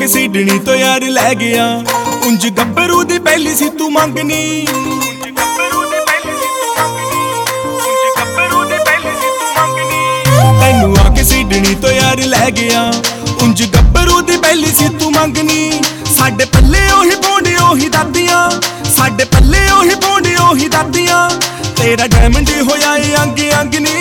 के सिडनी तो यार लै गया। उंज गब्बरू दी पहली सी तू मंगनी, तैनू आके सिडनी तो यार लै गया। उंज गब्बरू दी पहली सी तू मंगनी। साडे पल्ले ओही पौंडे ओही दादियां, साडे पल्ले ओही पौंडे ओही दादियां। तेरा डायमंड होया ए अंग अंगनी।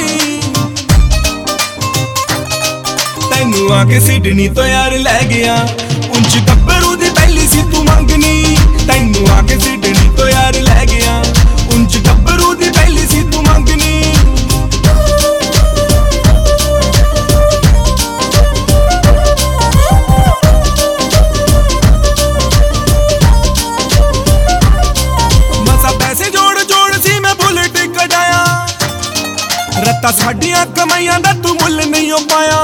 तैनू आके सिडनी तो यार लै गया। उंज गब्बरू दी पहली सी तू मंगनी। तैनू आके सिडनी तो यार लै गया। उंज गब्बरू दी पहली सी तू मंगनी। मसा पैसे जोड़ जोड़ सी मैं बुलेट कढाया। रत्ता साडियां कमाइयां दा तू मुल नहीं पाया।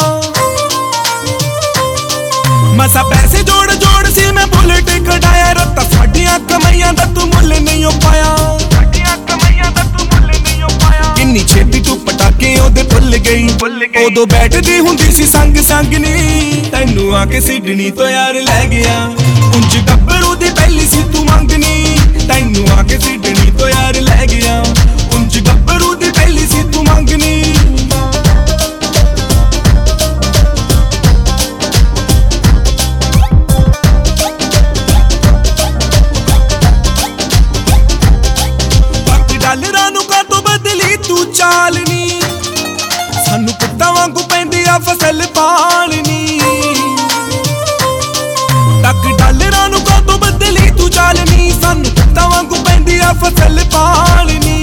मसा पैसे जोड़ जोड़ सी मैं बुलेट कढाया। रत्ता साडियां कमाइयां दा तू मुल नहीं पाया। किन्नी छेती तू पटाके ओदे भुल गई। उदों बैठदी हुंदी सी संग संगनी। तैनू आके सिडनी तो यार लै गया। उंज गब्बरू दी पहली सी तू मंगनी। तैनू आके सिडनी तो यार लै गया। उंज गब्बरू दी पहली सी तू मंगनी। डालरां नूं कातों बदली तू चालनी। सानू पुत्तां वांगू पैंदी आ फसल पालनी। तक डालरां नूं कातों बदली तू चालनी। सानू पुत्तां वांगू पैंदी आ फसल पालनी।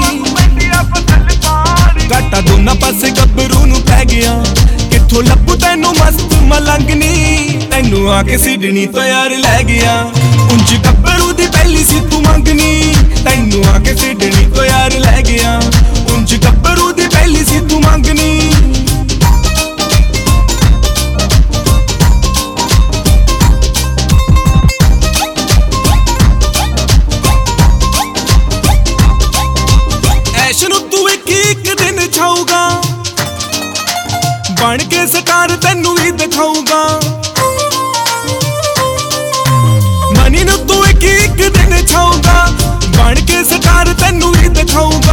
घाटा दोनां पासे गब्बरू नूं पै गया। कित्थों लभू तैनू मस्त मलंगनी। तैनू आके सिडनी तो यार लै गया। उंज गब्बरू दी पहली सी तू मंगनी। तैनू आके सिडनी तो यार लै गया। उंज गब्बरू दी पहली सी तू मंगनी। ऐश नूं तू एक दिन छाऊगा। बन के स्टार तैनू ही दिखाऊगा। मनी नूं तू एक दिन छाऊगा। बन के स्टार तैनू ही दिखाऊगा।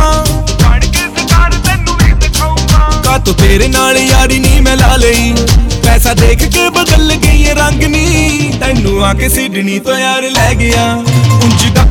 का तो तेरे नाल यारी नी मैं ला लई। पैसा देख के बदल गई रंग नी। तैनू आके सिडनी तो यार लै गया। उंज